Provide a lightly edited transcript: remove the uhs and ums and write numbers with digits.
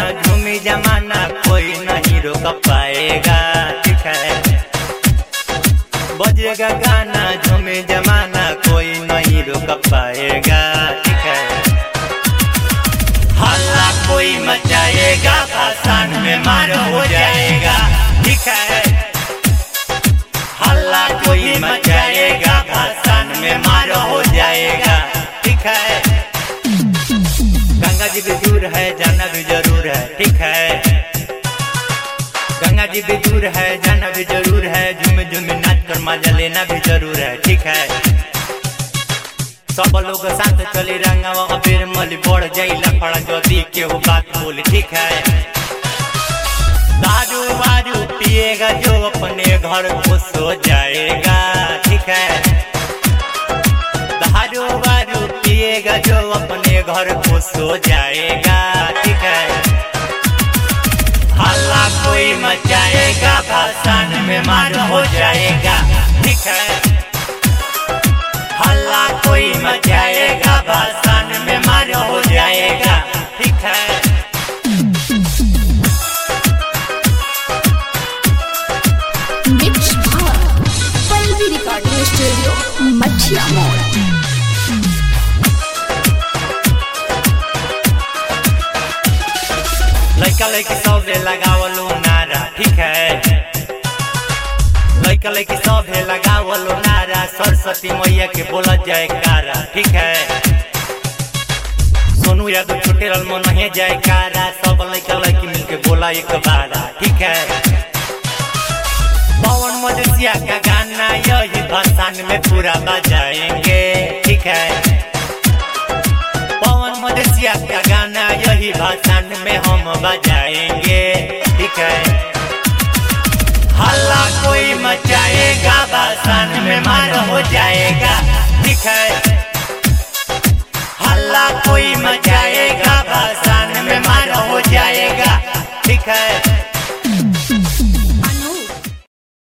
झूमी जमाना कोई नहीं रोक पाएगा, ठीक है। बजेगा गाना झूमी जमाना कोई नहीं रोक पाएगा, ठीक है। हल्ला कोई मचाएगा भाषण में मार हो जाएगा, ठीक है। हल्ला कोई मचाएगा भाषण में मार हो जाएगा, ठीक है। गंगा जी भी दूर है जाना भी जरूर है, ठीक है। गंगा जी भी दूर है जाना भी जरूर है, झूम झूम नाच कर मजा लेना भी जरूर है, ठीक है। सब लोग साथ चली रंगावा अबीर मली बढ़ जाइला फड़ा जदी केहू बात बोल, ठीक है। दारू वारू पिएगा जो अपने घर को सो जाएगा, ठीक है। दारू वारू पिएगा जो अपने घर को सो जाएगा, ठीक है। हल्ला कोई मचाएगा भाषण में मार हो जाएगा, ठीक है। हल्ला कोई मचाएगा भाषण में मार हो जाएगा, ठीक है। पल्लवी रिकॉर्डिंग स्टूडियो मछिया मोड़। लड़का लड़की सब लगावलो नारा, ठीक है। लड़का लड़की सब लगावलो नारा, सरस्वती मैया के बोला जयकारा, ठीक है। सोनू यादव छोटे लाल मन है जयकारा, सब लड़का लड़की मिलके बोला एक बारा, ठीक है। पवन मदेशिया का गाना यही भाषण में पूरा बजाएंगे, ठीक है। पवन मदेशिया का गाना यही भाषण में हम बजाएंगे, ठीक है। हल्ला कोई मचाएगा भाषण में मार हो जाएगा, ठीक है। हल्ला कोई मचाएगा